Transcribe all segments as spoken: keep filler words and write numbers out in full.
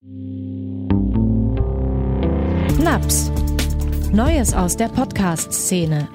Naps. Neues aus der Podcast-Szene.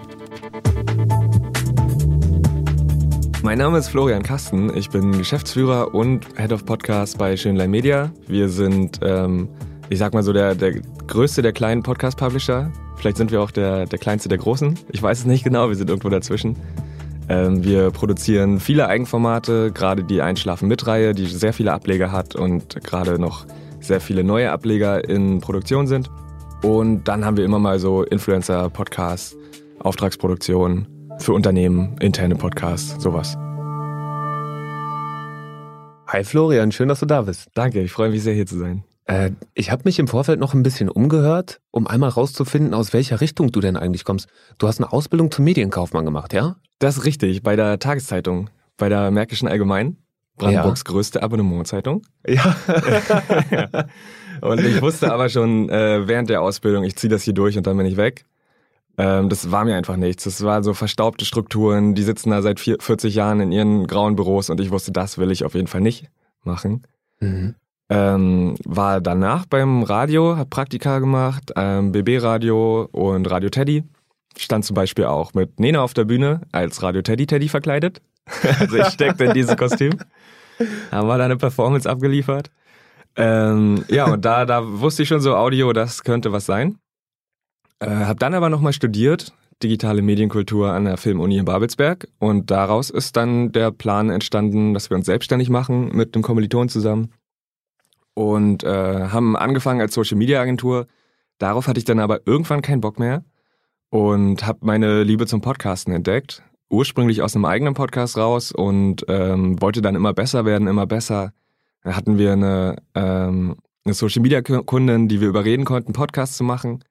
Mein Name ist Florian Kasten, ich bin Geschäftsführer und Head of Podcast bei Schönlein Media. Wir sind, ähm, ich sag mal so, der, der größte der kleinen Podcast-Publisher. Vielleicht sind wir auch der, der kleinste der großen. Ich weiß es nicht genau, wir sind irgendwo dazwischen. Ähm, wir produzieren viele Eigenformate, gerade die Einschlafen-mit-Reihe, die sehr viele Ableger hat und gerade noch sehr viele neue Ableger in Produktion sind. Und dann haben wir immer mal so Influencer, Podcasts, Auftragsproduktionen für Unternehmen, interne Podcasts, sowas. Hi Florian, schön, dass du da bist. Danke, ich freue mich sehr, hier zu sein. Äh, ich habe mich im Vorfeld noch ein bisschen umgehört, um einmal rauszufinden, aus welcher Richtung du denn eigentlich kommst. Du hast eine Ausbildung zum Medienkaufmann gemacht, ja? Das ist richtig, bei der Tageszeitung, bei der Märkischen Allgemeinen, Brandenburgs ja. größte Abonnementzeitung. Ja. Und ich wusste aber schon äh, während der Ausbildung, ich ziehe das hier durch und dann bin ich weg. Ähm, das war mir einfach nichts. Das waren so verstaubte Strukturen, die sitzen da seit vierzig Jahren in ihren grauen Büros und ich wusste, das will ich auf jeden Fall nicht machen. Mhm. Ähm, war danach beim Radio, hab Praktika gemacht, ähm, B B-Radio und Radio Teddy. Stand zum Beispiel auch mit Nena auf der Bühne als Radio Teddy Teddy verkleidet. Also ich steckte in diesem Kostüm. Haben wir da eine Performance abgeliefert. Ähm, ja, und da, da wusste ich schon so, Audio, das könnte was sein. Äh, hab dann aber nochmal studiert, digitale Medienkultur an der Filmuni in Babelsberg. Und daraus ist dann der Plan entstanden, dass wir uns selbstständig machen mit einem Kommiliton zusammen. Und äh, haben angefangen als Social-Media-Agentur. Darauf hatte ich dann aber irgendwann keinen Bock mehr und habe meine Liebe zum Podcasten entdeckt. Ursprünglich aus einem eigenen Podcast raus und ähm, wollte dann immer besser werden, immer besser. Da hatten wir eine, ähm, eine Social-Media-Kundin, die wir überreden konnten, Podcasts zu machen.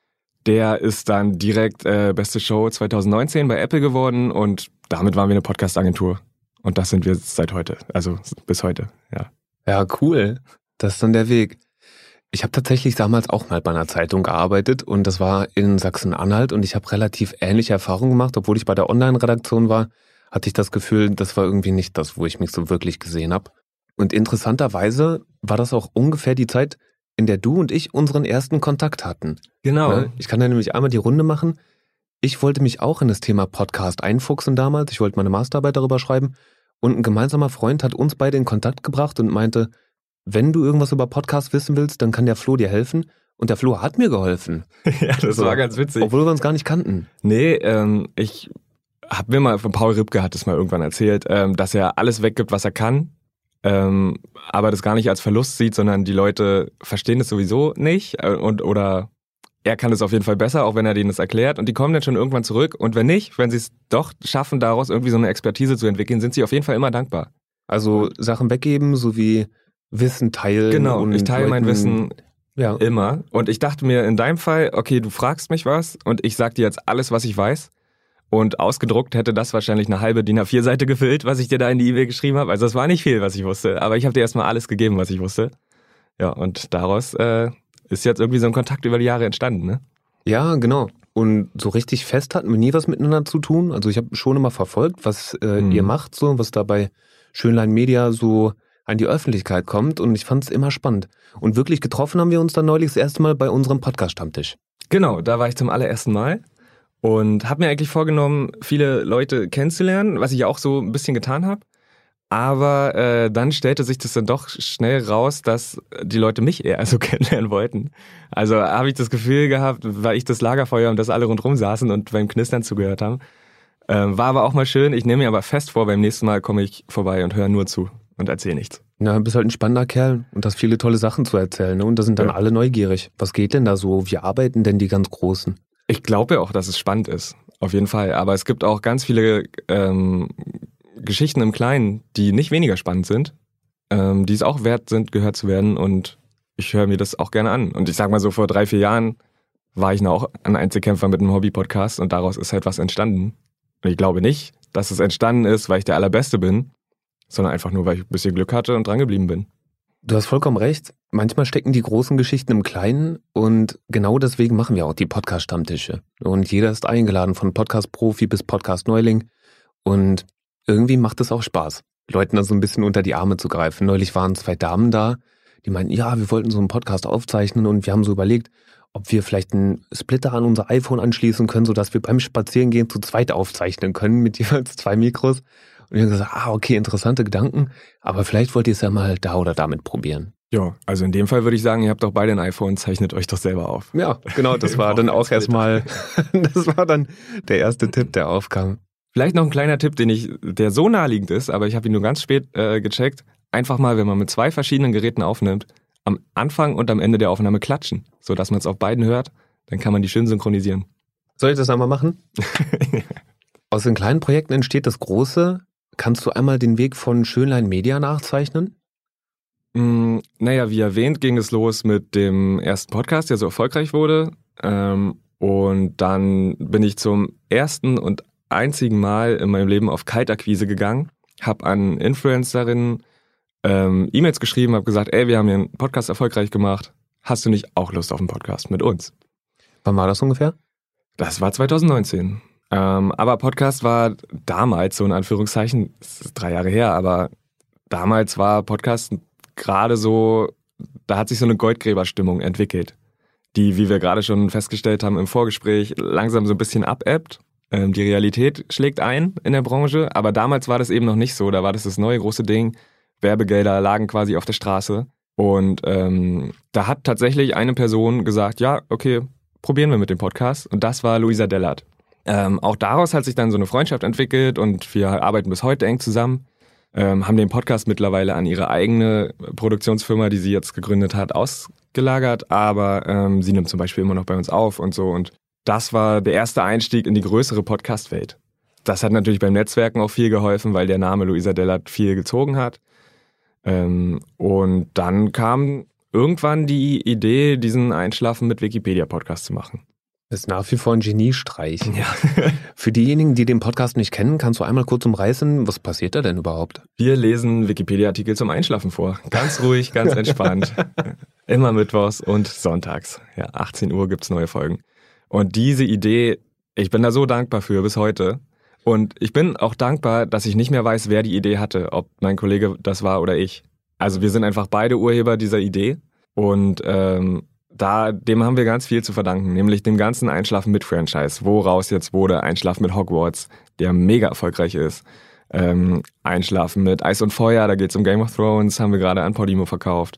Der ist dann direkt äh, beste Show zwanzig neunzehn bei Apple geworden und damit waren wir eine Podcast-Agentur. Und das sind wir seit heute, also bis heute, ja. Ja, cool. Das ist dann der Weg. Ich habe tatsächlich damals auch mal bei einer Zeitung gearbeitet und das war in Sachsen-Anhalt und ich habe relativ ähnliche Erfahrungen gemacht. Obwohl ich bei der Online-Redaktion war, hatte ich das Gefühl, das war irgendwie nicht das, wo ich mich so wirklich gesehen habe. Und interessanterweise war das auch ungefähr die Zeit, in der du und ich unseren ersten Kontakt hatten. Genau. Ich kann da nämlich einmal die Runde machen. Ich wollte mich auch in das Thema Podcast einfuchsen damals. Ich wollte meine Masterarbeit darüber schreiben. Und ein gemeinsamer Freund hat uns beide in Kontakt gebracht und meinte, wenn du irgendwas über Podcasts wissen willst, dann kann der Flo dir helfen. Und der Flo hat mir geholfen. Ja, das so, war ganz witzig. Obwohl wir uns gar nicht kannten. Nee, ähm, ich hab mir mal, von Paul Ripke hat es mal irgendwann erzählt, ähm, dass er alles weggibt, was er kann, ähm, aber das gar nicht als Verlust sieht, sondern die Leute verstehen es sowieso nicht äh, und oder er kann es auf jeden Fall besser, auch wenn er denen das erklärt und die kommen dann schon irgendwann zurück und wenn nicht, wenn sie es doch schaffen, daraus irgendwie so eine Expertise zu entwickeln, sind sie auf jeden Fall immer dankbar. Also Sachen weggeben sowie Wissen teilen. Genau, und ich teile mein Wissen ja. immer und ich dachte mir in deinem Fall, okay, du fragst mich was und ich sag dir jetzt alles, was ich weiß und ausgedruckt hätte das wahrscheinlich eine halbe D I N A vier Seite gefüllt, was ich dir da in die E-Mail geschrieben habe, also es war nicht viel, was ich wusste, aber ich habe dir erstmal alles gegeben, was ich wusste. Ja, und daraus äh, ist jetzt irgendwie so ein Kontakt über die Jahre entstanden, ne? Ja, genau. Und so richtig fest hatten wir nie was miteinander zu tun. Also ich habe schon immer verfolgt, was äh, mhm. ihr macht, so was da bei Schönlein Media so an die Öffentlichkeit kommt und ich fand es immer spannend. Und wirklich getroffen haben wir uns dann neulich das erste Mal bei unserem Podcast-Stammtisch. Genau, da war ich zum allerersten Mal und habe mir eigentlich vorgenommen, viele Leute kennenzulernen, was ich auch so ein bisschen getan habe. Aber äh, dann stellte sich das dann doch schnell raus, dass die Leute mich eher so kennenlernen wollten. Also habe ich das Gefühl gehabt, weil ich das Lagerfeuer und dass alle rundherum saßen und beim Knistern zugehört haben. Ähm, war aber auch mal schön. Ich nehme mir aber fest vor, beim nächsten Mal komme ich vorbei und höre nur zu und erzähle nichts. Na, du bist halt ein spannender Kerl und hast viele tolle Sachen zu erzählen. Ne? Und da sind dann ja. alle neugierig. Was geht denn da so? Wie arbeiten denn die ganz Großen? Ich glaube ja auch, dass es spannend ist. Auf jeden Fall. Aber es gibt auch ganz viele ähm, Geschichten im Kleinen, die nicht weniger spannend sind, ähm, die es auch wert sind, gehört zu werden. Und ich höre mir das auch gerne an. Und ich sag mal so, vor drei, vier Jahren war ich noch auch ein Einzelkämpfer mit einem Hobby-Podcast und daraus ist halt was entstanden. Und ich glaube nicht, dass es entstanden ist, weil ich der Allerbeste bin, sondern einfach nur, weil ich ein bisschen Glück hatte und dran geblieben bin. Du hast vollkommen recht. Manchmal stecken die großen Geschichten im Kleinen und genau deswegen machen wir auch die Podcast-Stammtische. Und jeder ist eingeladen, von Podcast-Profi bis Podcast-Neuling. Und irgendwie macht es auch Spaß, Leuten da so ein bisschen unter die Arme zu greifen. Neulich waren zwei Damen da, die meinten, ja, wir wollten so einen Podcast aufzeichnen und wir haben so überlegt, ob wir vielleicht einen Splitter an unser iPhone anschließen können, sodass wir beim Spazierengehen zu zweit aufzeichnen können mit jeweils zwei Mikros. Und wir haben gesagt, ah, okay, interessante Gedanken, aber vielleicht wollt ihr es ja mal da oder damit probieren. Ja, also in dem Fall würde ich sagen, ihr habt doch beide ein iPhone, zeichnet euch doch selber auf. Ja, genau, das war dann auch erstmal, das war dann der erste Tipp, der aufkam. Vielleicht noch ein kleiner Tipp, den ich, der so naheliegend ist, aber ich habe ihn nur ganz spät äh, gecheckt. Einfach mal, wenn man mit zwei verschiedenen Geräten aufnimmt, am Anfang und am Ende der Aufnahme klatschen, sodass man es auf beiden hört, dann kann man die schön synchronisieren. Soll ich das einmal machen? Aus den kleinen Projekten entsteht das Große. Kannst du einmal den Weg von Schönlein Media nachzeichnen? Mm, naja, wie erwähnt, ging es los mit dem ersten Podcast, der so erfolgreich wurde. Ähm, und dann bin ich zum ersten und einzigen Mal in meinem Leben auf Kaltakquise gegangen, habe an Influencerinnen ähm, E-Mails geschrieben, habe gesagt, ey, wir haben hier einen Podcast erfolgreich gemacht. Hast du nicht auch Lust auf einen Podcast mit uns? Wann war das ungefähr? Das war zwanzig neunzehn. Ähm, aber Podcast war damals, so in Anführungszeichen, das ist drei Jahre her, aber damals war Podcast gerade so, da hat sich so eine Goldgräberstimmung entwickelt, die, wie wir gerade schon festgestellt haben im Vorgespräch, langsam so ein bisschen abebbt. Ähm, die Realität schlägt ein in der Branche, aber damals war das eben noch nicht so. Da war das das neue große Ding. Werbegelder lagen quasi auf der Straße. Und ähm, da hat tatsächlich eine Person gesagt, ja, okay, probieren wir mit dem Podcast. Und das war Luisa Dellert. Ähm, auch daraus hat sich dann so eine Freundschaft entwickelt und wir arbeiten bis heute eng zusammen. Ähm, haben den Podcast mittlerweile an ihre eigene Produktionsfirma, die sie jetzt gegründet hat, ausgelagert, aber ähm, sie nimmt zum Beispiel immer noch bei uns auf und so. Und das war der erste Einstieg in die größere Podcast-Welt. Das hat natürlich beim Netzwerken auch viel geholfen, weil der Name Luisa Dellert viel gezogen hat. Ähm, und dann kam irgendwann die Idee, diesen Einschlafen mit Wikipedia-Podcast zu machen. Das ist nach wie vor ein Geniestreich. Ja. Für diejenigen, die den Podcast nicht kennen, kannst du einmal kurz umreißen, was passiert da denn überhaupt? Wir lesen Wikipedia-Artikel zum Einschlafen vor. Ganz ruhig, ganz entspannt. Immer mittwochs und sonntags. Ja, achtzehn Uhr gibt's neue Folgen. Und diese Idee, ich bin da so dankbar für bis heute. Und ich bin auch dankbar, dass ich nicht mehr weiß, wer die Idee hatte, ob mein Kollege das war oder ich. Also wir sind einfach beide Urheber dieser Idee. Und ähm, Da, dem haben wir ganz viel zu verdanken, nämlich dem ganzen Einschlafen mit Franchise, woraus jetzt wurde Einschlafen mit Hogwarts, der mega erfolgreich ist. Ähm, Einschlafen mit Eis und Feuer, da geht's um Game of Thrones, haben wir gerade an Podimo verkauft.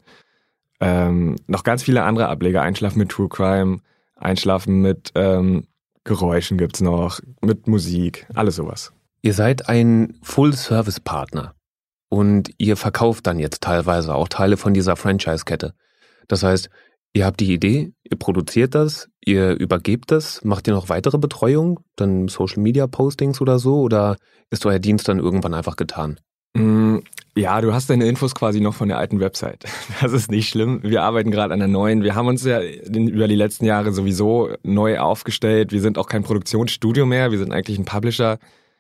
Ähm, noch ganz viele andere Ableger, Einschlafen mit True Crime, Einschlafen mit ähm, Geräuschen gibt's noch, mit Musik, alles sowas. Ihr seid ein Full-Service-Partner und ihr verkauft dann jetzt teilweise auch Teile von dieser Franchise-Kette. Das heißt, ihr habt die Idee, ihr produziert das, ihr übergebt das, macht ihr noch weitere Betreuung, dann Social-Media-Postings oder so, oder ist euer Dienst dann irgendwann einfach getan? Mm, ja, du hast deine Infos quasi noch von der alten Website. Das ist nicht schlimm. Wir arbeiten gerade an der neuen. Wir haben uns ja über die letzten Jahre sowieso neu aufgestellt. Wir sind auch kein Produktionsstudio mehr. Wir sind eigentlich ein Publisher.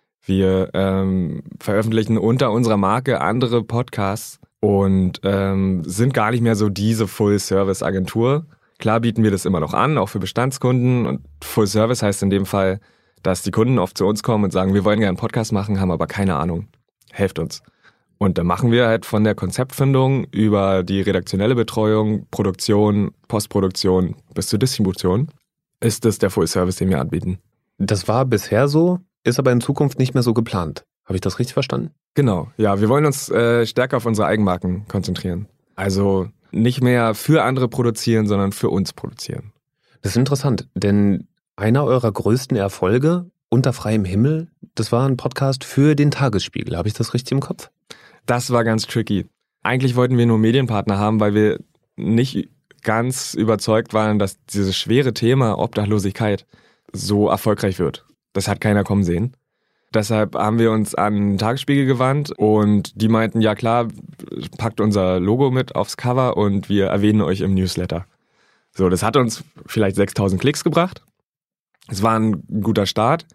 Wir ähm, veröffentlichen unter unserer Marke andere Podcasts und ähm, sind gar nicht mehr so diese Full-Service-Agentur. Klar bieten wir das immer noch an, auch für Bestandskunden. Und Full-Service heißt in dem Fall, dass die Kunden oft zu uns kommen und sagen, wir wollen gerne einen Podcast machen, haben aber keine Ahnung. Helft uns. Und dann machen wir halt von der Konzeptfindung über die redaktionelle Betreuung, Produktion, Postproduktion bis zur Distribution ist das der Full-Service, den wir anbieten. Das war bisher so, ist aber in Zukunft nicht mehr so geplant. Habe ich das richtig verstanden? Genau, ja, wir wollen uns äh, stärker auf unsere Eigenmarken konzentrieren. Also nicht mehr für andere produzieren, sondern für uns produzieren. Das ist interessant, denn einer eurer größten Erfolge, Unter freiem Himmel, das war ein Podcast für den Tagesspiegel. Habe ich das richtig im Kopf? Das war ganz tricky. Eigentlich wollten wir nur Medienpartner haben, weil wir nicht ganz überzeugt waren, dass dieses schwere Thema Obdachlosigkeit so erfolgreich wird. Das hat keiner kommen sehen. Deshalb haben wir uns an den Tagesspiegel gewandt und die meinten, ja klar, packt unser Logo mit aufs Cover und wir erwähnen euch im Newsletter. So, das hat uns vielleicht sechstausend Klicks gebracht. Es war ein guter Start,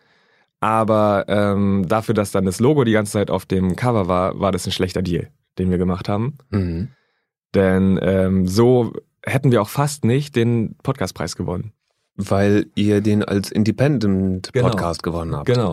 aber ähm, dafür, dass dann das Logo die ganze Zeit auf dem Cover war, war das ein schlechter Deal, den wir gemacht haben. Mhm. Denn ähm, so hätten wir auch fast nicht den Podcastpreis gewonnen. Weil ihr den als Independent-Podcast genau. gewonnen habt. Genau.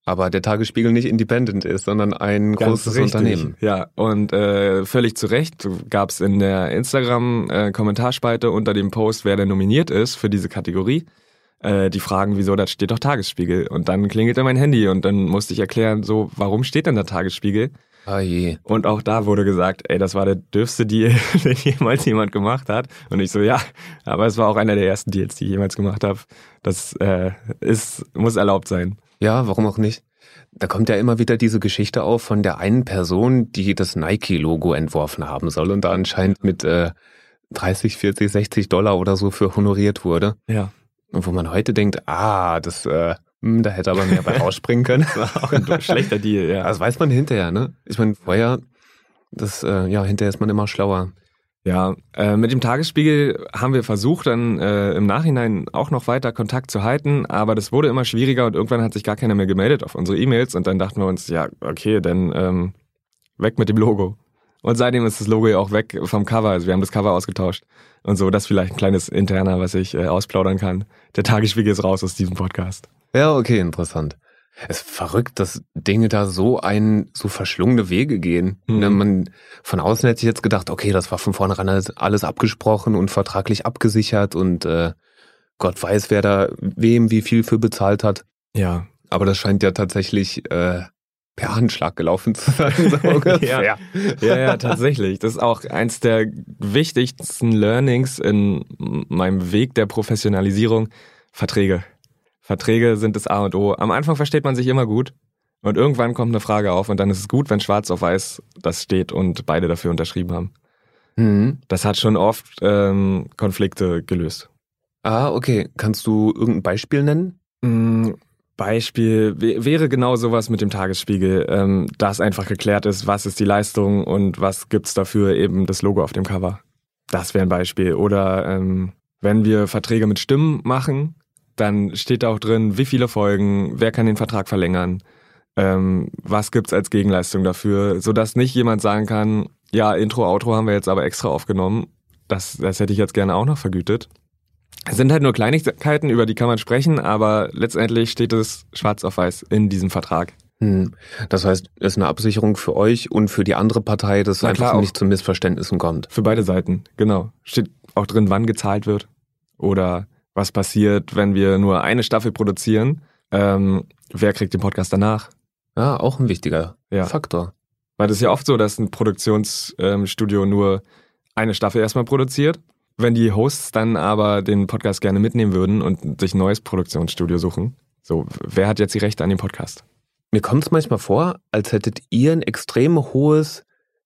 Aber der Tagesspiegel nicht independent ist, sondern ein Ganz großes richtig. Unternehmen. Ja, und äh, völlig zu Recht gab es in der Instagram-Kommentarspalte unter dem Post, wer denn nominiert ist für diese Kategorie, äh, die Fragen, wieso, da steht doch Tagesspiegel. Und dann klingelte mein Handy und dann musste ich erklären, so, warum steht denn da Tagesspiegel? Ah je. Und auch da wurde gesagt, ey, das war der dürfste Deal, den jemals jemand gemacht hat. Und ich so, ja, aber es war auch einer der ersten Deals, die ich jemals gemacht habe. Das äh, ist, muss erlaubt sein. Ja, warum auch nicht? Da kommt ja immer wieder diese Geschichte auf von der einen Person, die das Nike-Logo entworfen haben soll und da anscheinend mit äh, dreißig, vierzig, sechzig Dollar oder so für honoriert wurde. Ja. Und wo man heute denkt, ah, das, äh, mh, da hätte aber mehr bei rausspringen können. Das war auch ein schlechter Deal, ja. Das weiß man hinterher, ne? Ich meine, vorher, das, äh, ja, hinterher ist man immer schlauer. Ja, äh, mit dem Tagesspiegel haben wir versucht, dann äh, im Nachhinein auch noch weiter Kontakt zu halten, aber das wurde immer schwieriger und irgendwann hat sich gar keiner mehr gemeldet auf unsere E-Mails und dann dachten wir uns, ja, okay, dann ähm, weg mit dem Logo. Und seitdem ist das Logo ja auch weg vom Cover, also wir haben das Cover ausgetauscht und so, das ist vielleicht ein kleines Interner, was ich äh, ausplaudern kann. Der Tagesspiegel ist raus aus diesem Podcast. Ja, okay, interessant. Es ist verrückt, dass Dinge da so ein, so verschlungene Wege gehen. Mhm. Ne, man, von außen hätte ich jetzt gedacht, okay, das war von vornherein alles, alles abgesprochen und vertraglich abgesichert und äh, Gott weiß, wer da wem wie viel für bezahlt hat. Ja. Aber das scheint ja tatsächlich äh, per Handschlag gelaufen zu sein. So ungefähr. ja. ja, ja, tatsächlich. Das ist auch eins der wichtigsten Learnings in meinem Weg der Professionalisierung. Verträge. Verträge sind das A und O. Am Anfang versteht man sich immer gut und irgendwann kommt eine Frage auf und dann ist es gut, wenn schwarz auf weiß das steht und beide dafür unterschrieben haben. Mhm. Das hat schon oft ähm, Konflikte gelöst. Ah, okay. Kannst du irgendein Beispiel nennen? Mm, Beispiel w- wäre genau sowas mit dem Tagesspiegel, ähm, dass einfach geklärt ist, was ist die Leistung und was gibt's dafür eben das Logo auf dem Cover. Das wäre ein Beispiel. Oder ähm, wenn wir Verträge mit Stimmen machen, dann steht da auch drin, wie viele Folgen, wer kann den Vertrag verlängern, ähm, was gibt's als Gegenleistung dafür, sodass nicht jemand sagen kann, ja, Intro, Outro haben wir jetzt aber extra aufgenommen, das, das hätte ich jetzt gerne auch noch vergütet. Es sind halt nur Kleinigkeiten, über die kann man sprechen, aber letztendlich steht es schwarz auf weiß in diesem Vertrag. Hm. Das heißt, es ist eine Absicherung für euch und für die andere Partei, dass es Na einfach klar, nicht zu Missverständnissen kommt. Für beide Seiten, genau. Steht auch drin, wann gezahlt wird oder was passiert, wenn wir nur eine Staffel produzieren. Ähm, wer kriegt den Podcast danach? Ja, auch ein wichtiger Ja. Faktor. Weil das ist ja oft so, dass ein Produktionsstudio nur eine Staffel erstmal produziert. Wenn die Hosts dann aber den Podcast gerne mitnehmen würden und sich ein neues Produktionsstudio suchen, so, wer hat jetzt die Rechte an dem Podcast? Mir kommt es manchmal vor, als hättet ihr ein extrem hohes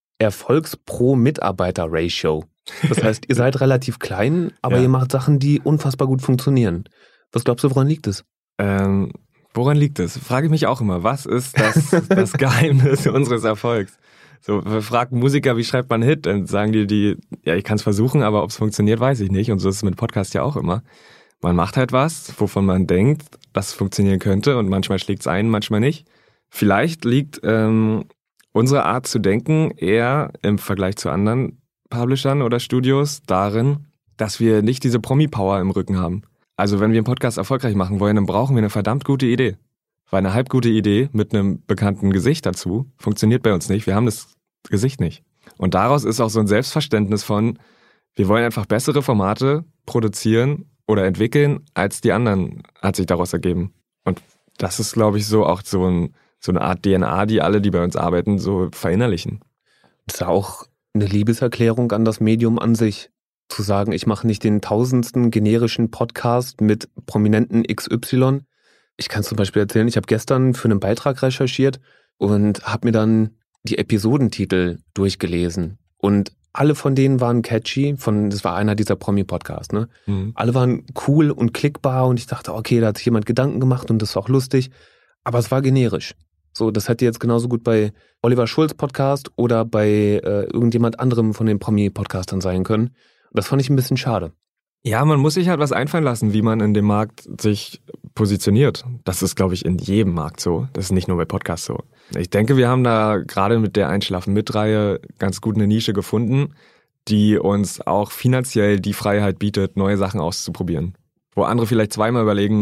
Erfolgs-Pro-Mitarbeiter-Ratio. Das heißt, ihr seid relativ klein, aber Ja. ihr macht Sachen, die unfassbar gut funktionieren. Was glaubst du, woran liegt es? Ähm, woran liegt es? Frage ich mich auch immer. Was ist das, das Geheimnis unseres Erfolgs? So, fragt Musiker, wie schreibt man einen Hit? Dann sagen die, die, ja, ich kann es versuchen, aber ob es funktioniert, weiß ich nicht. Und so ist es mit Podcast ja auch immer. Man macht halt was, wovon man denkt, dass es funktionieren könnte und manchmal schlägt es ein, manchmal nicht. Vielleicht liegt ähm, unsere Art zu denken eher im Vergleich zu anderen Publishern oder Studios darin, dass wir nicht diese Promi-Power im Rücken haben. Also wenn wir einen Podcast erfolgreich machen wollen, dann brauchen wir eine verdammt gute Idee. Weil eine halb gute Idee mit einem bekannten Gesicht dazu funktioniert bei uns nicht. Wir haben das Gesicht nicht. Und daraus ist auch so ein Selbstverständnis von, wir wollen einfach bessere Formate produzieren oder entwickeln, als die anderen, hat sich daraus ergeben. Und das ist, glaube ich, so auch so, ein, so eine Art D N A, die alle, die bei uns arbeiten, so verinnerlichen. Das ist ja auch eine Liebeserklärung an das Medium an sich. Zu sagen, ich mache nicht den tausendsten generischen Podcast mit prominenten X Y. Ich kann zum Beispiel erzählen, ich habe gestern für einen Beitrag recherchiert und habe mir dann die Episodentitel durchgelesen. Und alle von denen waren catchy, von, das war einer dieser Promi-Podcasts, ne? Mhm. Alle waren cool und klickbar und ich dachte, okay, da hat sich jemand Gedanken gemacht und das ist auch lustig. Aber es war generisch. So, das hätte jetzt genauso gut bei Oliver Schulz Podcast oder bei äh, irgendjemand anderem von den Promi-Podcastern sein können. Und das fand ich ein bisschen schade. Ja, man muss sich halt was einfallen lassen, wie man in dem Markt sich positioniert. Das ist, glaube ich, in jedem Markt so. Das ist nicht nur bei Podcasts so. Ich denke, wir haben da gerade mit der Einschlafen-mit-Reihe ganz gut eine Nische gefunden, die uns auch finanziell die Freiheit bietet, neue Sachen auszuprobieren. Wo andere vielleicht zweimal überlegen,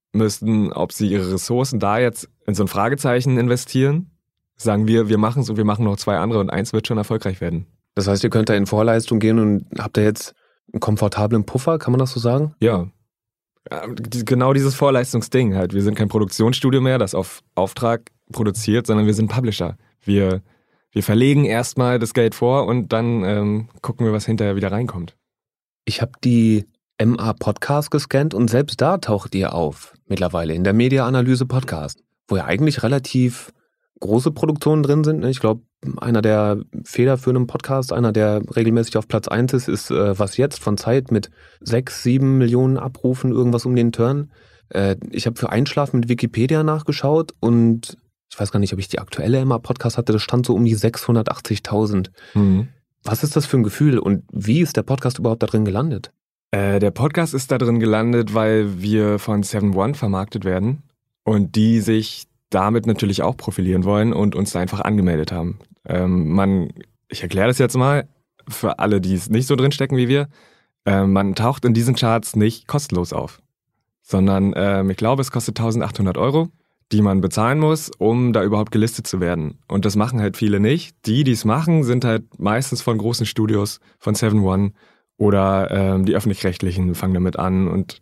müssten, ob sie ihre Ressourcen da jetzt in so ein Fragezeichen investieren. Sagen wir, wir machen es und wir machen noch zwei andere und eins wird schon erfolgreich werden. Das heißt, ihr könnt da in Vorleistung gehen und habt da jetzt einen komfortablen Puffer, kann man das so sagen? Ja. Ja, genau dieses Vorleistungsding halt. Wir sind kein Produktionsstudio mehr, das auf Auftrag produziert, sondern wir sind Publisher. Wir, wir verlegen erstmal das Geld vor und dann ähm, gucken wir, was hinterher wieder reinkommt. Ich habe die M A Podcast gescannt und selbst da taucht ihr auf, mittlerweile in der Media-Analyse Podcast, wo ja eigentlich relativ große Produktionen drin sind. Ich glaube, einer der federführenden Podcast, einer, der regelmäßig auf Platz eins ist, ist äh, Was Jetzt von Zeit mit sechs, sieben Millionen Abrufen, irgendwas um den Turn. Äh, ich habe für Einschlafen mit Wikipedia nachgeschaut und ich weiß gar nicht, ob ich die aktuelle M A Podcast hatte, das stand so um die sechshundertachtzigtausend. Mhm. Was ist das für ein Gefühl und wie ist der Podcast überhaupt da drin gelandet? Äh, der Podcast ist da drin gelandet, weil wir von Seven One vermarktet werden und die sich damit natürlich auch profilieren wollen und uns da einfach angemeldet haben. Ähm, man, ich erkläre das jetzt mal für alle, die es nicht so drin stecken wie wir. Ähm, man taucht in diesen Charts nicht kostenlos auf, sondern ähm, ich glaube, es kostet eintausendachthundert Euro, die man bezahlen muss, um da überhaupt gelistet zu werden. Und das machen halt viele nicht. Die, die es machen, sind halt meistens von großen Studios, von Seven One oder ähm, die Öffentlich-Rechtlichen fangen damit an. Und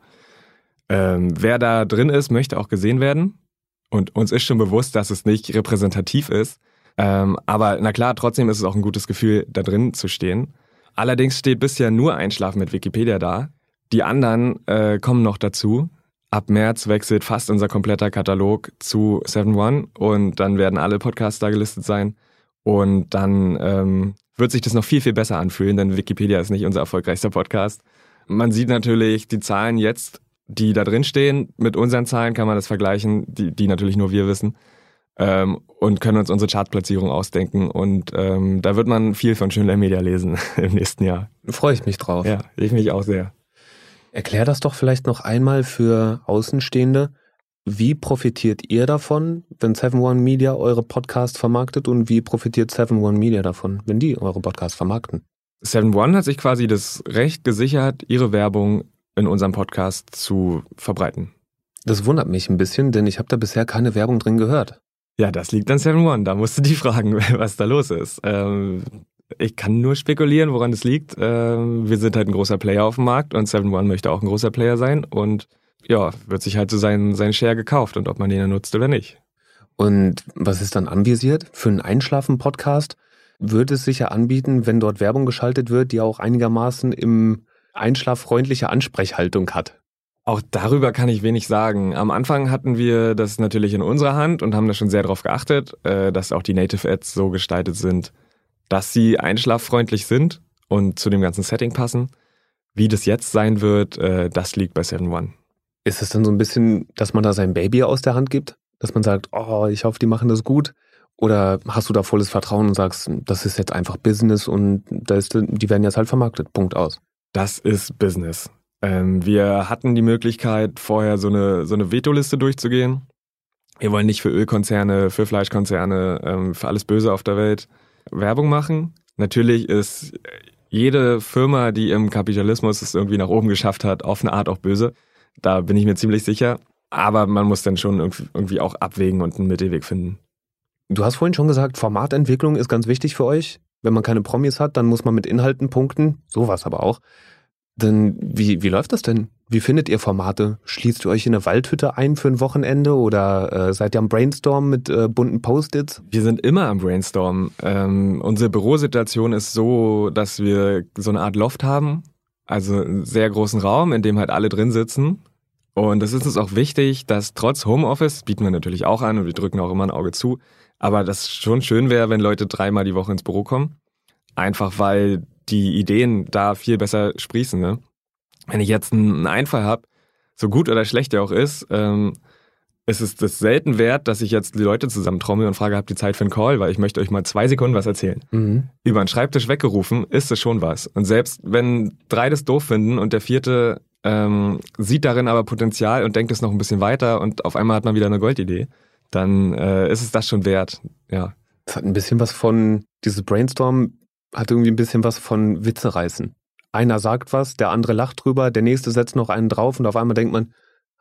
ähm, wer da drin ist, möchte auch gesehen werden. Und uns ist schon bewusst, dass es nicht repräsentativ ist. Ähm, aber na klar, trotzdem ist es auch ein gutes Gefühl, da drin zu stehen. Allerdings steht bisher nur Einschlafen mit Wikipedia da. Die anderen äh, kommen noch dazu. Ab März wechselt fast unser kompletter Katalog zu Seven One und dann werden alle Podcasts da gelistet sein. Und dann ähm, wird sich das noch viel, viel besser anfühlen, denn Wikipedia ist nicht unser erfolgreichster Podcast. Man sieht natürlich die Zahlen jetzt, die da drin stehen. Mit unseren Zahlen kann man das vergleichen, die, die natürlich nur wir wissen. Ähm, und können uns unsere Chartplatzierung ausdenken. Und ähm, da wird man viel von Schönlein Media lesen im nächsten Jahr. Freue ich mich drauf. Ja, ich mich auch sehr. Erklär das doch vielleicht noch einmal für Außenstehende. Wie profitiert ihr davon, wenn Seven One Media eure Podcasts vermarktet und wie profitiert Seven One Media davon, wenn die eure Podcasts vermarkten? Seven One hat sich quasi das Recht gesichert, ihre Werbung in unserem Podcast zu verbreiten. Das wundert mich ein bisschen, denn ich habe da bisher keine Werbung drin gehört. Ja, das liegt an Seven One. Da musst du die fragen, was da los ist. Ähm, ich kann nur spekulieren, woran es liegt. Ähm, wir sind halt ein großer Player auf dem Markt und Seven One möchte auch ein großer Player sein und ja, wird sich halt so sein, sein Share gekauft und ob man den dann nutzt oder nicht. Und was ist dann anvisiert? Für einen Einschlafen-Podcast würde es sicher anbieten, wenn dort Werbung geschaltet wird, die auch einigermaßen im einschlaffreundliche Ansprechhaltung hat. Auch darüber kann ich wenig sagen. Am Anfang hatten wir das natürlich in unserer Hand und haben da schon sehr darauf geachtet, dass auch die Native Ads so gestaltet sind, dass sie einschlaffreundlich sind und zu dem ganzen Setting passen. Wie das jetzt sein wird, das liegt bei Seven One. Ist es dann so ein bisschen, dass man da sein Baby aus der Hand gibt? Dass man sagt, oh, ich hoffe, die machen das gut? Oder hast du da volles Vertrauen und sagst, das ist jetzt einfach Business und da ist, die werden jetzt halt vermarktet, Punkt aus? Das ist Business. Ähm, wir hatten die Möglichkeit, vorher so eine, so eine Vetoliste durchzugehen. Wir wollen nicht für Ölkonzerne, für Fleischkonzerne, ähm, für alles Böse auf der Welt Werbung machen. Natürlich ist jede Firma, die im Kapitalismus es irgendwie nach oben geschafft hat, auf eine Art auch böse. Da bin ich mir ziemlich sicher. Aber man muss dann schon irgendwie auch abwägen und einen Mittelweg finden. Du hast vorhin schon gesagt, Formatentwicklung ist ganz wichtig für euch. Wenn man keine Promis hat, dann muss man mit Inhalten punkten. Sowas aber auch. Denn wie, wie läuft das denn? Wie findet ihr Formate? Schließt ihr euch in eine Waldhütte ein für ein Wochenende oder äh, seid ihr am Brainstormen mit äh, bunten Post-its? Wir sind immer am Brainstormen. Ähm, unsere Bürosituation ist so, dass wir so eine Art Loft haben. Also einen sehr großen Raum, in dem halt alle drin sitzen. Und es ist uns auch wichtig, dass trotz Homeoffice, bieten wir natürlich auch an und wir drücken auch immer ein Auge zu, aber das schon schön wäre, wenn Leute dreimal die Woche ins Büro kommen. Einfach weil die Ideen da viel besser sprießen. Ne? Wenn ich jetzt einen Einfall habe, so gut oder schlecht der auch ist, ähm, ist es das selten wert, dass ich jetzt die Leute zusammentrommel und frage, habt ihr Zeit für einen Call? Weil ich möchte euch mal zwei Sekunden was erzählen. Mhm. Über einen Schreibtisch weggerufen ist es schon was. Und selbst wenn drei das doof finden und der vierte ähm, sieht darin aber Potenzial und denkt es noch ein bisschen weiter und auf einmal hat man wieder eine Goldidee, dann äh, ist es das schon wert. Ja. Es hat ein bisschen was von, dieses Brainstorm hat irgendwie ein bisschen was von Witze reißen. Einer sagt was, der andere lacht drüber, der nächste setzt noch einen drauf und auf einmal denkt man,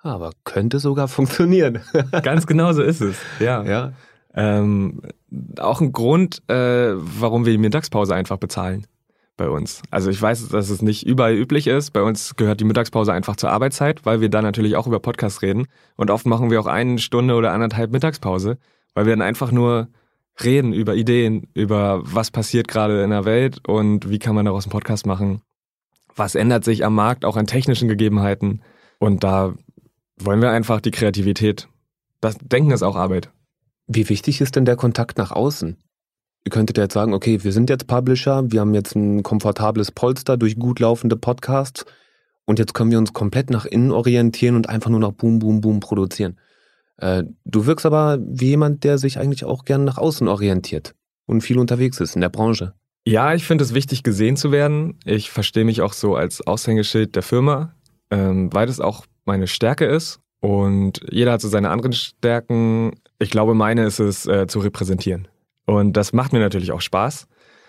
Aber könnte sogar funktionieren. Ganz genau so ist es, ja. Ja. Ähm, auch ein Grund, äh, warum wir die Mittagspause einfach bezahlen bei uns. Also ich weiß, dass es nicht überall üblich ist. Bei uns gehört die Mittagspause einfach zur Arbeitszeit, weil wir da natürlich auch über Podcasts reden. Und oft machen wir auch eine Stunde oder anderthalb Mittagspause, weil wir dann einfach nur reden über Ideen, über was passiert gerade in der Welt und wie kann man daraus einen Podcast machen. Was ändert sich am Markt, auch an technischen Gegebenheiten. Und da wollen wir einfach die Kreativität. Das Denken ist auch Arbeit. Wie wichtig ist denn der Kontakt nach außen? Ihr könntet jetzt sagen, okay, wir sind jetzt Publisher, wir haben jetzt ein komfortables Polster durch gut laufende Podcasts und jetzt können wir uns komplett nach innen orientieren und einfach nur noch Boom, Boom, Boom produzieren. Äh, du wirkst aber wie jemand, der sich eigentlich auch gerne nach außen orientiert und viel unterwegs ist in der Branche. Ja, ich finde es wichtig, gesehen zu werden. Ich verstehe mich auch so als Aushängeschild der Firma, ähm, weil das auch meine Stärke ist. Und jeder hat so seine anderen Stärken. Ich glaube, meine ist es, äh, zu repräsentieren. Und das macht mir natürlich auch Spaß.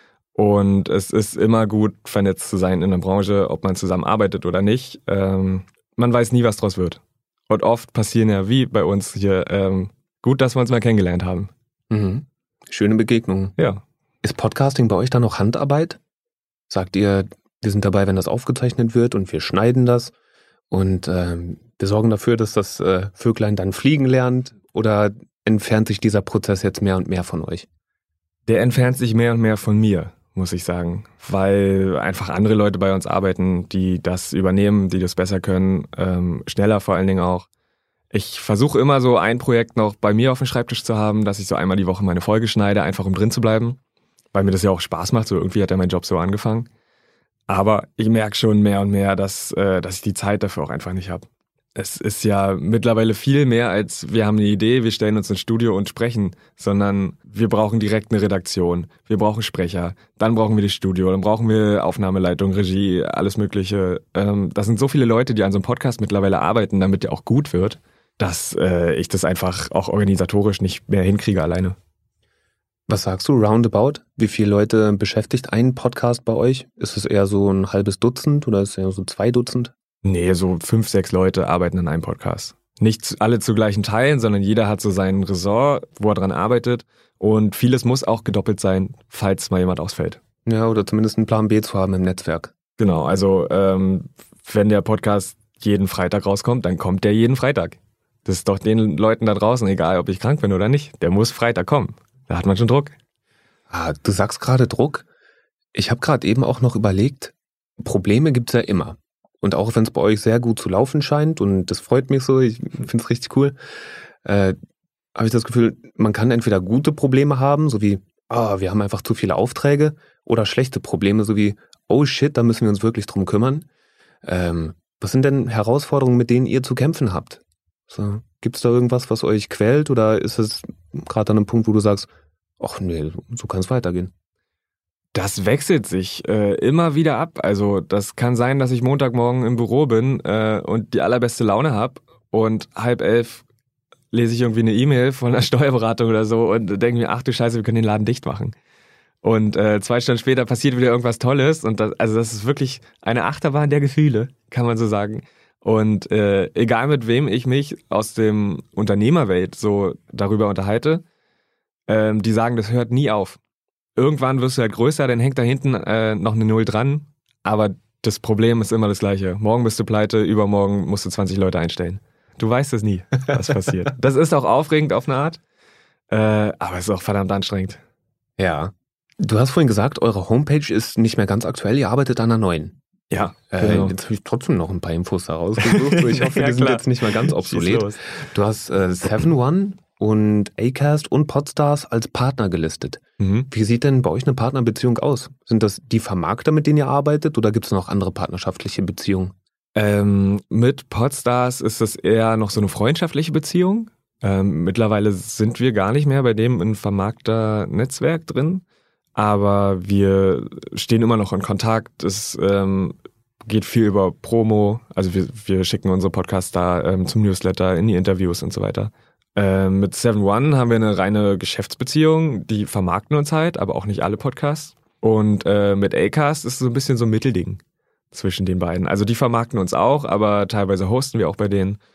Und es ist immer gut, vernetzt zu sein in der Branche, ob man zusammenarbeitet oder nicht. Ähm, man weiß nie, was draus wird. Und oft passieren ja, wie bei uns hier, ähm, gut, dass wir uns mal kennengelernt haben. Mhm. Schöne Begegnungen. Ja. Ist Podcasting bei euch dann noch Handarbeit? Sagt ihr, wir sind dabei, wenn das aufgezeichnet wird und wir schneiden das und ähm, wir sorgen dafür, dass das äh, Vöglein dann fliegen lernt? Oder entfernt sich dieser Prozess jetzt mehr und mehr von euch? Der entfernt sich mehr und mehr von mir, muss ich sagen, weil einfach andere Leute bei uns arbeiten, die das übernehmen, die das besser können, ähm, schneller vor allen Dingen auch. Ich versuche immer so ein Projekt noch bei mir auf dem Schreibtisch zu haben, dass ich so einmal die Woche meine Folge schneide, einfach um drin zu bleiben, weil mir das ja auch Spaß macht, so irgendwie hat ja mein Job so angefangen. Aber ich merke schon mehr und mehr, dass, äh, dass ich die Zeit dafür auch einfach nicht habe. Es ist ja mittlerweile viel mehr als wir haben eine Idee, wir stellen uns ins Studio und sprechen, sondern wir brauchen direkt eine Redaktion, wir brauchen Sprecher, dann brauchen wir das Studio, dann brauchen wir Aufnahmeleitung, Regie, alles Mögliche. Ähm, das sind so viele Leute, die an so einem Podcast mittlerweile arbeiten, damit der auch gut wird, dass äh, ich das einfach auch organisatorisch nicht mehr hinkriege alleine. Was sagst du, roundabout? Wie viele Leute beschäftigt ein Podcast bei euch? Ist es eher so ein halbes Dutzend oder ist es eher so zwei Dutzend? Nee, so fünf, sechs Leute arbeiten an einem Podcast. Nicht alle zu gleichen Teilen, sondern jeder hat so sein Ressort, wo er dran arbeitet. Und vieles muss auch gedoppelt sein, falls mal jemand ausfällt. Ja, oder zumindest einen Plan B zu haben im Netzwerk. Genau, also ähm, wenn der Podcast jeden Freitag rauskommt, dann kommt der jeden Freitag. Das ist doch den Leuten da draußen, egal ob ich krank bin oder nicht, der muss Freitag kommen. Da hat man schon Druck. Ah, du sagst gerade Druck. Ich habe gerade eben auch noch überlegt, Probleme gibt's ja immer. Und auch wenn es bei euch sehr gut zu laufen scheint, und das freut mich so, ich finde es richtig cool, äh, habe ich das Gefühl, man kann entweder gute Probleme haben, so wie, ah, wir haben einfach zu viele Aufträge, oder schlechte Probleme, so wie, oh shit, da müssen wir uns wirklich drum kümmern. Ähm, was sind denn Herausforderungen, mit denen ihr zu kämpfen habt? So, gibt es da irgendwas, was euch quält, oder ist es gerade an einem Punkt, wo du sagst, ach nee, so kann es weitergehen? Das wechselt sich äh, immer wieder ab. Also das kann sein, dass ich Montagmorgen im Büro bin äh, und die allerbeste Laune habe und halb elf lese ich irgendwie eine E-Mail von einer Steuerberatung oder so und denke mir, ach du Scheiße, wir können den Laden dicht machen. Und äh, zwei Stunden später passiert wieder irgendwas Tolles. Und das, also das ist wirklich eine Achterbahn der Gefühle, kann man so sagen. Und äh, egal mit wem ich mich aus dem Unternehmerwelt so darüber unterhalte, ähm, die sagen, das hört nie auf. Irgendwann wirst du halt größer, dann hängt da hinten äh, noch eine Null dran. Aber das Problem ist immer das gleiche. Morgen bist du pleite, übermorgen musst du zwanzig Leute einstellen. Du weißt es nie, was passiert. Das ist auch aufregend auf eine Art, äh, aber es ist auch verdammt anstrengend. Ja. Du hast vorhin gesagt, eure Homepage ist nicht mehr ganz aktuell, ihr arbeitet an einer neuen. Ja, äh, genau. Jetzt habe ich trotzdem noch ein paar Infos da rausgesucht. Ich hoffe, Ja, die sind klar. jetzt nicht mehr ganz obsolet. Du hast äh, Seven One und Acast und Podstars als Partner gelistet. Mhm. Wie sieht denn bei euch eine Partnerbeziehung aus? Sind das die Vermarkter, mit denen ihr arbeitet, oder gibt es noch andere partnerschaftliche Beziehungen? Ähm, mit Podstars ist es eher noch so eine freundschaftliche Beziehung. Ähm, mittlerweile sind wir gar nicht mehr bei dem in Vermarkter-Netzwerk drin, aber wir stehen immer noch in Kontakt. Es ähm, geht viel über Promo, also wir, wir schicken unsere Podcasts da ähm, zum Newsletter, in die Interviews und so weiter. Ähm, mit Seven One haben wir eine reine Geschäftsbeziehung, die vermarkten uns halt, aber auch nicht alle Podcasts. Und äh, mit Acast ist so ein bisschen so ein Mittelding zwischen den beiden. Also die vermarkten uns auch, aber teilweise hosten wir auch bei denen.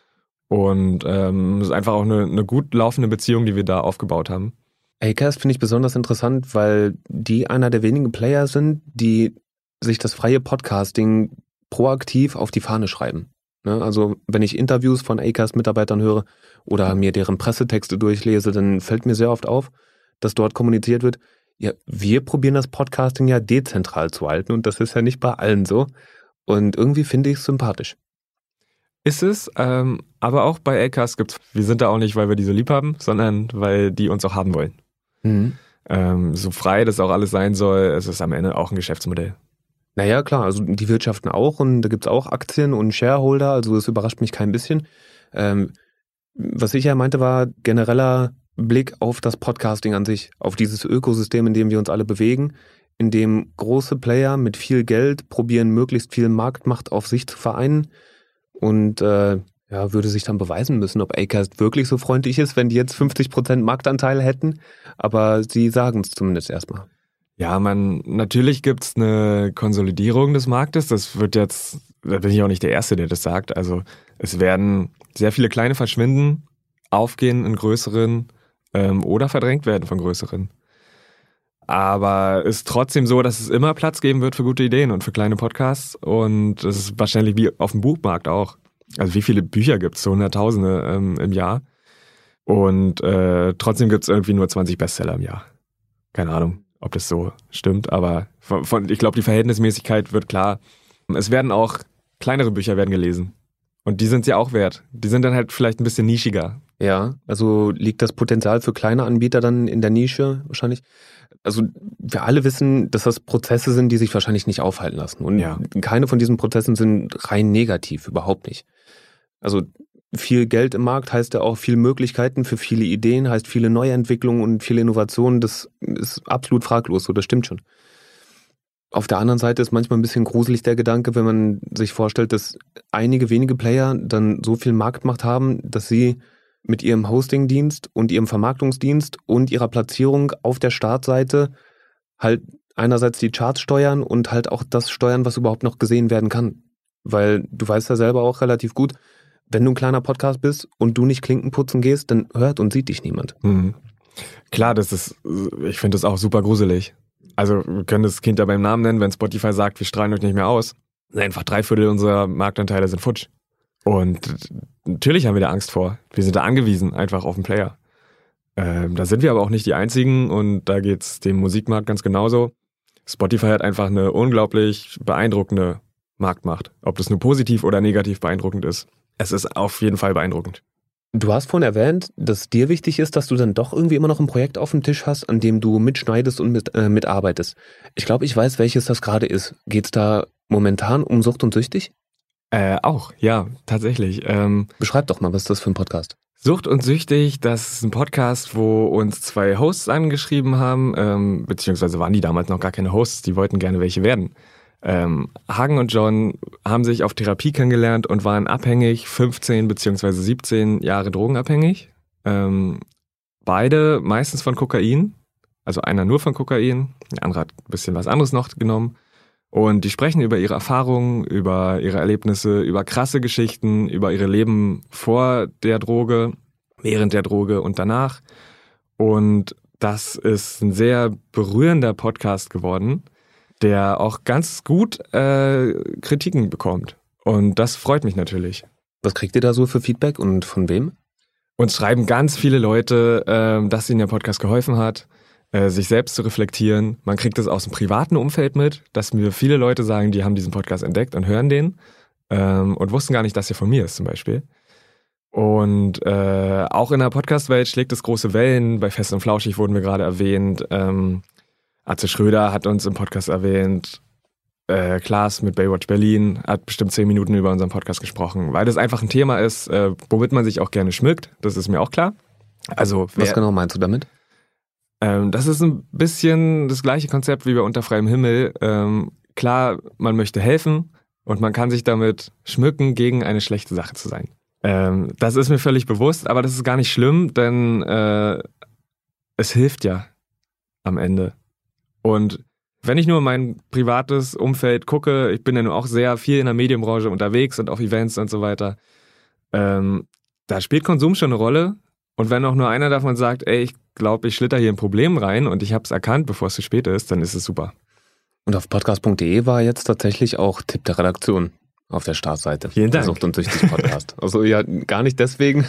Und ähm, es ist einfach auch eine, eine gut laufende Beziehung, die wir da aufgebaut haben. Acast finde ich besonders interessant, weil die einer der wenigen Player sind, die sich das freie Podcasting proaktiv auf die Fahne schreiben. Ne? Also wenn ich Interviews von Acast-Mitarbeitern höre oder mir deren Pressetexte durchlese, dann fällt mir sehr oft auf, dass dort kommuniziert wird, ja, wir probieren das Podcasting ja dezentral zu halten und das ist ja nicht bei allen so. Und irgendwie finde ich es sympathisch. Ist es, ähm, aber auch bei Acast gibt's, wir sind da auch nicht, weil wir die so lieb haben, sondern weil die uns auch haben wollen. Mhm. Ähm, so frei das auch alles sein soll, es ist am Ende auch ein Geschäftsmodell. Naja, klar, also die wirtschaften auch und da gibt es auch Aktien und Shareholder, also das überrascht mich kein bisschen. Ähm, was ich ja meinte, war genereller Blick auf das Podcasting an sich, auf dieses Ökosystem, in dem wir uns alle bewegen, in dem große Player mit viel Geld probieren, möglichst viel Marktmacht auf sich zu vereinen und äh, ja, würde sich dann beweisen müssen, ob Acast wirklich so freundlich ist, wenn die jetzt fünfzig Prozent Marktanteil hätten, aber sie sagen es zumindest erstmal. Ja, man, natürlich gibt's eine Konsolidierung des Marktes, das wird jetzt, da bin ich auch nicht der Erste, der das sagt, also es werden sehr viele kleine verschwinden, aufgehen in größeren ähm, oder verdrängt werden von größeren. Aber es ist trotzdem so, dass es immer Platz geben wird für gute Ideen und für kleine Podcasts und das ist wahrscheinlich wie auf dem Buchmarkt auch. Also wie viele Bücher gibt's? So Hunderttausende ähm, im Jahr. Und äh, trotzdem gibt's irgendwie nur zwanzig Bestseller im Jahr. Keine Ahnung, ob das so stimmt, aber von, von, ich glaube, die Verhältnismäßigkeit wird klar. Es werden auch kleinere Bücher werden gelesen. Und die sind ja auch wert. Die sind dann halt vielleicht ein bisschen nischiger. Ja, also liegt das Potenzial für kleine Anbieter dann in der Nische wahrscheinlich? Also wir alle wissen, dass das Prozesse sind, die sich wahrscheinlich nicht aufhalten lassen. Und Ja. keine von diesen Prozessen sind rein negativ, überhaupt nicht. Also viel Geld im Markt heißt ja auch viele Möglichkeiten für viele Ideen, heißt viele Neuentwicklungen und viele Innovationen. Das ist absolut fraglos, so das stimmt schon. Auf der anderen Seite ist manchmal ein bisschen gruselig der Gedanke, wenn man sich vorstellt, dass einige wenige Player dann so viel Marktmacht haben, dass sie mit ihrem Hostingdienst und ihrem Vermarktungsdienst und ihrer Platzierung auf der Startseite halt einerseits die Charts steuern und halt auch das steuern, was überhaupt noch gesehen werden kann. Weil du weißt ja selber auch relativ gut, wenn du ein kleiner Podcast bist und du nicht Klinken putzen gehst, dann hört und sieht dich niemand. Mhm. Klar, das ist, ich finde das auch super gruselig. Also wir können das Kind ja beim Namen nennen, wenn Spotify sagt, wir strahlen euch nicht mehr aus. Einfach drei Viertel unserer Marktanteile sind futsch. Und natürlich haben wir da Angst vor. Wir sind da angewiesen, einfach auf den Player. Ähm, da sind wir aber auch nicht die Einzigen und da geht's dem Musikmarkt ganz genauso. Spotify hat einfach eine unglaublich beeindruckende Marktmacht. Ob das nur positiv oder negativ beeindruckend ist. Es ist auf jeden Fall beeindruckend. Du hast vorhin erwähnt, dass dir wichtig ist, dass du dann doch irgendwie immer noch ein Projekt auf dem Tisch hast, an dem du mitschneidest und mit, äh, mitarbeitest. Ich glaube, ich weiß, welches das gerade ist. Geht's da momentan um Sucht und Süchtig? Äh, auch, ja, tatsächlich. Ähm, Beschreib doch mal, was ist das für ein Podcast? Sucht und Süchtig, das ist ein Podcast, wo uns zwei Hosts angeschrieben haben, ähm, beziehungsweise waren die damals noch gar keine Hosts, die wollten gerne welche werden. Ähm, Hagen und John haben sich auf Therapie kennengelernt und waren abhängig, fünfzehn beziehungsweise siebzehn Jahre drogenabhängig. Ähm, beide meistens von Kokain, also einer nur von Kokain, der andere hat ein bisschen was anderes noch genommen. Und die sprechen über ihre Erfahrungen, über ihre Erlebnisse, über krasse Geschichten, über ihre Leben vor der Droge, während der Droge und danach. Und das ist ein sehr berührender Podcast geworden, der auch ganz gut äh, Kritiken bekommt. Und das freut mich natürlich. Was kriegt ihr da so für Feedback und von wem? Uns schreiben ganz viele Leute, äh, dass ihnen der Podcast geholfen hat, äh, sich selbst zu reflektieren. Man kriegt das aus dem privaten Umfeld mit, dass mir viele Leute sagen, die haben diesen Podcast entdeckt und hören den ähm, und wussten gar nicht, dass er von mir ist zum Beispiel. Und äh, auch in der Podcast-Welt schlägt es große Wellen. Bei Fest und Flauschig wurden wir gerade erwähnt. Ähm, Atze Schröder hat uns im Podcast erwähnt. Äh, Klaas mit Baywatch Berlin hat bestimmt zehn Minuten über unseren Podcast gesprochen, weil das einfach ein Thema ist, äh, womit man sich auch gerne schmückt. Das ist mir auch klar. Also wer, Was genau meinst du damit? Ähm, das ist ein bisschen das gleiche Konzept wie bei Unter freiem Himmel. Ähm, klar, man möchte helfen und man kann sich damit schmücken, gegen eine schlechte Sache zu sein. Ähm, das ist mir völlig bewusst, aber das ist gar nicht schlimm, denn äh, es hilft ja am Ende. Und wenn ich nur in mein privates Umfeld gucke, ich bin ja nur auch sehr viel in der Medienbranche unterwegs und auf Events und so weiter, ähm, da spielt Konsum schon eine Rolle. Und wenn auch nur einer davon sagt, ey, ich glaube, ich schlitter hier ein Problem rein und ich habe es erkannt, bevor es zu spät ist, dann ist es super. Und auf podcast punkt de war jetzt tatsächlich auch Tipp der Redaktion auf der Startseite. Vielen Dank. Sucht und Süchtig Podcast. Also ja, gar nicht deswegen.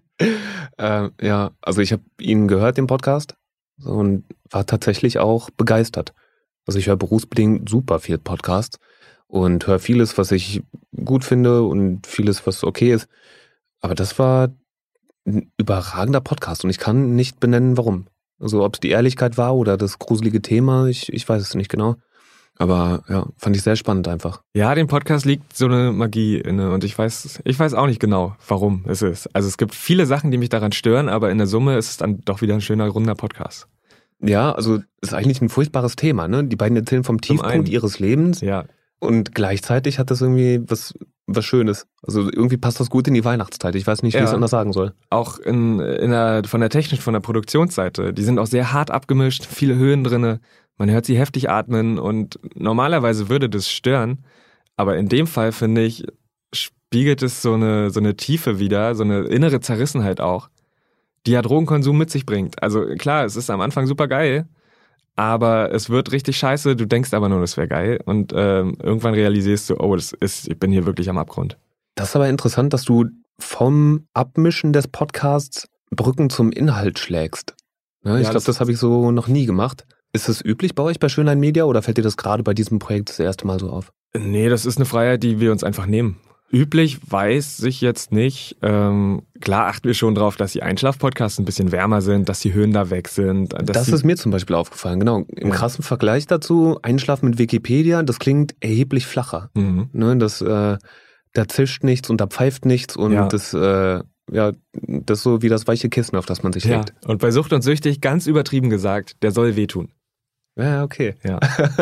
äh, ja, also ich habe ihn gehört, den Podcast, und war tatsächlich auch begeistert. Also ich höre berufsbedingt super viel Podcasts und höre vieles, was ich gut finde und vieles, was okay ist. Aber das war ein überragender Podcast und ich kann nicht benennen, warum. Also ob es die Ehrlichkeit war oder das gruselige Thema, ich, ich weiß es nicht genau. Aber ja, fand ich sehr spannend einfach. Ja, dem Podcast liegt so eine Magie inne und ich weiß, ich weiß auch nicht genau, warum es ist. Also es gibt viele Sachen, die mich daran stören, aber in der Summe ist es dann doch wieder ein schöner, runder Podcast. Ja, also es ist eigentlich ein furchtbares Thema, ne? Die beiden erzählen vom Tiefpunkt ihres Lebens. Ja. Und gleichzeitig hat das irgendwie was, was Schönes. Also irgendwie passt das gut in die Weihnachtszeit. Ich weiß nicht, wie ja. ich es anders sagen soll. Auch in, in der, von der technisch, von der Produktionsseite. Die sind auch sehr hart abgemischt, viele Höhen drinne. Man hört sie heftig atmen und normalerweise würde das stören. Aber in dem Fall, finde ich, spiegelt es so eine, so eine Tiefe wieder, so eine innere Zerrissenheit auch, die ja Drogenkonsum mit sich bringt. Also klar, es ist am Anfang super geil, aber es wird richtig scheiße, du denkst aber nur, das wäre geil und ähm, irgendwann realisierst du, oh, das ist, ich bin hier wirklich am Abgrund. Das ist aber interessant, dass du vom Abmischen des Podcasts Brücken zum Inhalt schlägst. Ja, ich ja, glaube, das habe ich so noch nie gemacht. Ist das üblich bei euch bei Schönlein Media oder fällt dir das gerade bei diesem Projekt das erste Mal so auf? Nee, das ist eine Freiheit, die wir uns einfach nehmen. Üblich weiß ich jetzt nicht. Ähm, klar achten wir schon drauf, dass die Einschlaf-Podcasts ein bisschen wärmer sind, dass die Höhen da weg sind. Das ist mir zum Beispiel aufgefallen, genau. Im ja. krassen Vergleich dazu, Einschlafen mit Wikipedia, das klingt erheblich flacher. Mhm. Ne, das, äh, da zischt nichts und da pfeift nichts und ja. das, äh, ja, das ist so wie das weiche Kissen, auf das man sich ja. legt. Und bei Sucht und Süchtig, ganz übertrieben gesagt, der soll wehtun. Ja, okay. Ja.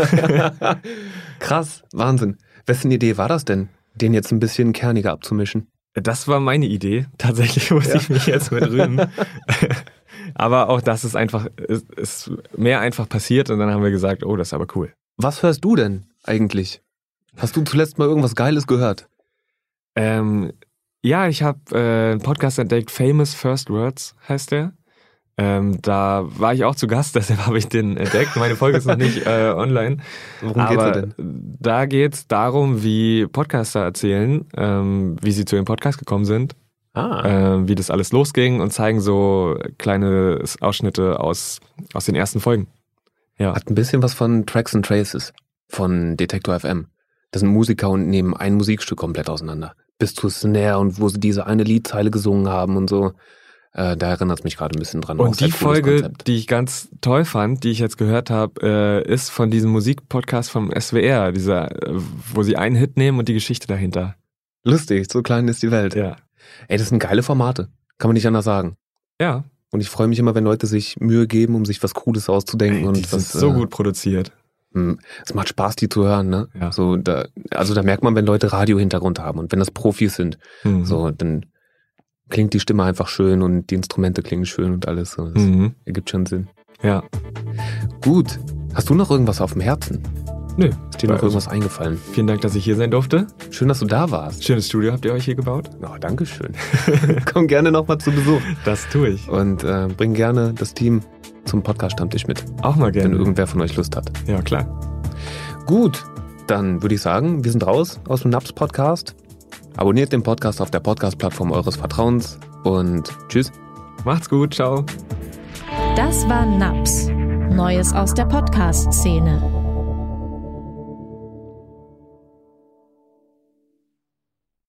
Krass, Wahnsinn. Wessen Idee war das denn, den jetzt ein bisschen kerniger abzumischen? Das war meine Idee. Tatsächlich muss ja. ich mich jetzt mit rühmen. Aber auch das ist einfach, ist, ist mehr einfach passiert und dann haben wir gesagt, oh, das ist aber cool. Was hörst du denn eigentlich? Hast du zuletzt mal irgendwas Geiles gehört? Ähm, ja, ich habe äh, einen Podcast entdeckt, Famous First Words heißt der. Ähm, da war ich auch zu Gast, deshalb habe ich den entdeckt. Meine Folge ist noch nicht äh, online. Worum aber geht's da denn? Da geht's darum, wie Podcaster erzählen, ähm, wie sie zu ihrem Podcast gekommen sind, ah. ähm, wie das alles losging und zeigen so kleine Ausschnitte aus, aus den ersten Folgen. Ja. Hat ein bisschen was von Tracks and Traces von Detektor F M. Das sind Musiker und nehmen ein Musikstück komplett auseinander. Bis zu Snare und wo sie diese eine Liedzeile gesungen haben und so. Äh, da erinnert es mich gerade ein bisschen dran. Und die Folge, die ich ganz toll fand, die ich jetzt gehört habe, äh, ist von diesem Musikpodcast vom S W R, dieser, äh, wo sie einen Hit nehmen und die Geschichte dahinter. Lustig, so klein ist die Welt. Ja. Ey, das sind geile Formate. Kann man nicht anders sagen. Ja. Und ich freue mich immer, wenn Leute sich Mühe geben, um sich was Cooles auszudenken. Ey, und die was, sind so äh, gut produziert. Es macht Spaß, die zu hören, ne? Ja. So, da, also da merkt man, wenn Leute Radio-Hintergrund haben und wenn das Profis sind, Mhm. so, dann klingt die Stimme einfach schön und die Instrumente klingen schön und alles. So. Das Mhm. ergibt schon Sinn. Ja. Gut. Hast du noch irgendwas auf dem Herzen? Nö. Ist dir noch Also, irgendwas eingefallen? Vielen Dank, dass ich hier sein durfte. Schön, dass du da warst. Schönes Studio habt ihr euch hier gebaut. Oh, danke schön. Komm gerne nochmal zu Besuch. Das tue ich. Und äh, bring gerne das Team zum Podcast-Stammtisch mit, Auch mal wenn gerne. irgendwer von euch Lust hat. Ja, klar. Gut, dann würde ich sagen, wir sind raus aus dem Naps-Podcast. Abonniert den Podcast auf der Podcast-Plattform eures Vertrauens und tschüss. Macht's gut. Ciao. Das war Naps. Neues aus der Podcast-Szene.